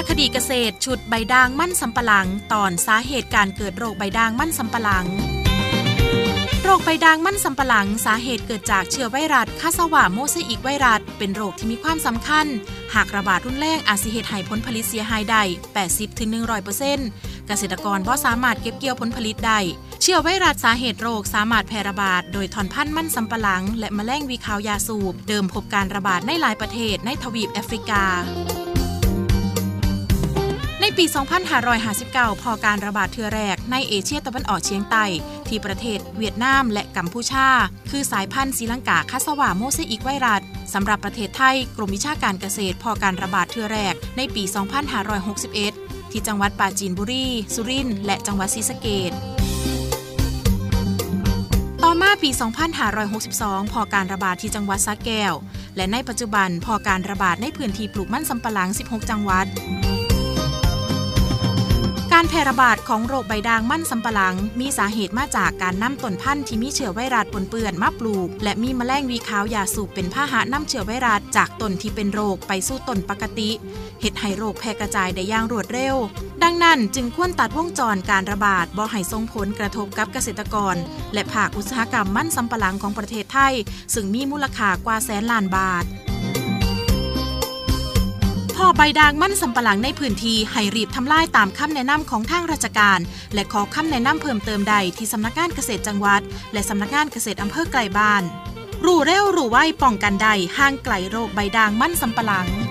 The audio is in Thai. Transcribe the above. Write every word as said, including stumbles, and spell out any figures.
คดีเกษตรชุดใบด่างมั่นสำปะหลังตอนสาเหตุการเกิดโรคใบด่างมั่นสำปะหลังโรคใบด่างมั่นสำปะหลังสาเหตุเกิดจากเชื้อไวรัสคาสวาโมเซอิกไวรัสเป็นโรคที่มีความสำคัญหากระบาดรุนแรงอาจสิเฮ็ดให้ผลผลิตเสียหายได้ แปดสิบถึงหนึ่งร้อยเปอร์เซ็นต์ เกษตรกรบ่สามารถเก็บเกี่ยวผลผลิตได้เชื้อไวรัสสาเหตุโรคสามารถแพร่ระบาดโดยถอนพันธุ์มั่นสำปะหลังและแมลงวีขาวยาสูบเดิมพบการระบาดในหลายประเทศในทวีปแอฟริกาในปี สองพันห้าร้อยห้าสิบเก้า พอการระบาดเทื่อแรกในเอเชียตะวันออกเฉียงใต้ที่ประเทศเวียดนามและกัมพูชาคือสายพันธุ์ศรีลังกาคาสวาโมเซอิกไวรัสสำหรับประเทศไทยกรมวิชาการเกษตรพอการระบาดเทื่อแรกในปี สองพันห้าร้อยหกสิบเอ็ด ที่จังหวัดปราจีนบุรีสุรินทร์และจังหวัดศรีสะเกษต่อมาปี สองพันห้าร้อยหกสิบสอง พอการระบาดที่จังหวัดสระแก้วและในปัจจุบันพอการระบาดในพื้นที่ปลูกมันสำปะหลังสิบหกจังหวัดการแพร่ระบาดของโรคใบด่างมั่นสำปะหลังมีสาเหตุมาจากการนำต้นพันธุ์ที่มีเชื้อไวรัสปนเปื้อนมาปลูกและมีแมลงวีขาวยาสูบเป็นพาหะนำเชื้อไวรัสจากต้นที่เป็นโรคไปสู่ต้นปกติเฮ็ดให้โรคแพร่กระจายได้อย่างรวดเร็วดังนั้นจึงควรตัดวงจรการระบาดบ่ให้ส่งผลกระทบกับเกษตรกรและภาคอุตสาหกรรมมันสำปะหลังของประเทศไทยซึ่งมีมูลค่ากว่าแสนล้านบาทพอใบด่างมั่นสำปะหลังในพื้นที่ให้รีบทำลายตามคำแนะนำของทางราชการและขอคำแนะนำเพิ่มเติมใดที่สำนักงานเกษตรจังหวัดและสำนักงานเกษตรอำเภอใกล้บ้านรู้เร็วรู้ไวป้องกันได้ห่างไกลโรคใบด่างมั่นสำปะหลัง